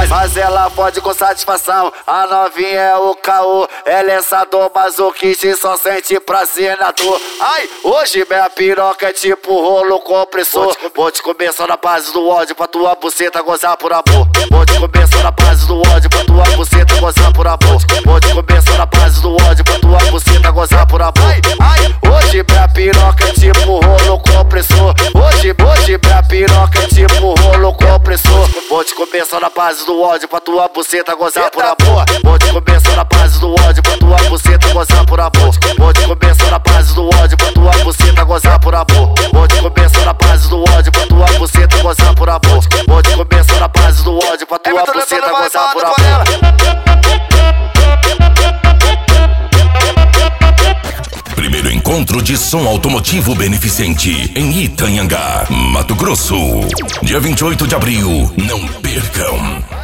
Mas ela pode com satisfação. A novinha é o caô. Ela é sadomasoquista e só sente prazer na dor. Ai, hoje minha piroca é tipo rolo compressor. Vou te comer só na base do ódio pra tua buceta gozar por amor. Vou te comer só na base do ódio pra tua buceta gozar por amor. Vou te comer só na base do ódio pra tua buceta gozar por amor. Ai, hoje minha piroca é tipo rolo compressor. Hoje minha piroca é tipo rolo compressor. Vou te comer só na base do ódio pra tua buceta gozar por amor. Vou te comer só na base do ódio pra tua buceta gozar por amor. Vou te comer só na base do ódio pra tua buceta gozar por amor. Vou te comer só na base do ódio pra tua buceta gozar por amor. Vou te comer só na base do ódio pra tua buceta gozar por amor. Primeiro encontro de som automotivo beneficente em Itanhangá, Mato Grosso. Dia 28 de abril, não percam.